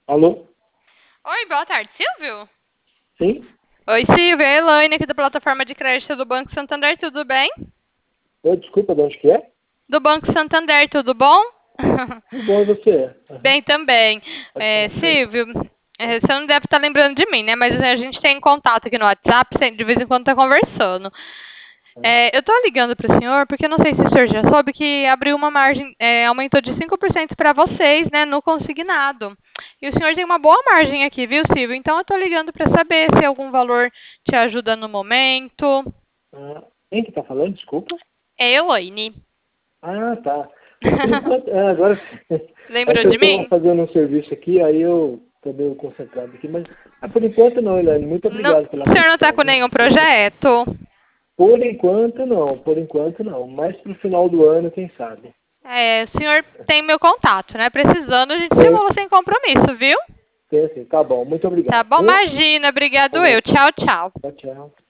Alô? Oi, boa tarde, Silvio? Sim? Oi, Silvio, é a Elaine aqui da plataforma de crédito do Banco Santander, tudo bem? Oi, desculpa, de onde que é? Do Banco Santander, tudo bom? Tudo bom, e você? Aham, Bem também. pode falar. Silvio, você não deve estar lembrando de mim, né? Mas a gente tem contato aqui no WhatsApp, de vez em quando tá conversando. Aham. Eu tô ligando para o senhor porque eu não sei se o senhor já soube que abriu uma margem, aumentou de 5% para vocês, né, no consignado. E o senhor tem uma boa margem aqui, viu, Silvio? Então eu tô ligando para saber se algum valor te ajuda no momento. Quem que tá falando? Desculpa. É Elaine. Ah, tá. Por enquanto, agora é Lembrou que eu de estou mim? fazendo um serviço aqui, aí eu estou meio concentrado aqui, mas por enquanto não, Helene. Muito Não, obrigado pela o senhor não está atenção, com viu? nenhum projeto? Por enquanto não, mas pro final do ano, quem sabe? O senhor tem meu contato, né? Precisando, a gente Tem, chama você em compromisso, viu? tem sim. Tá bom, muito Tá obrigado, bom, viu? imagina. Obrigado eu. Ô, Tchau, tchau. tchau, tchau.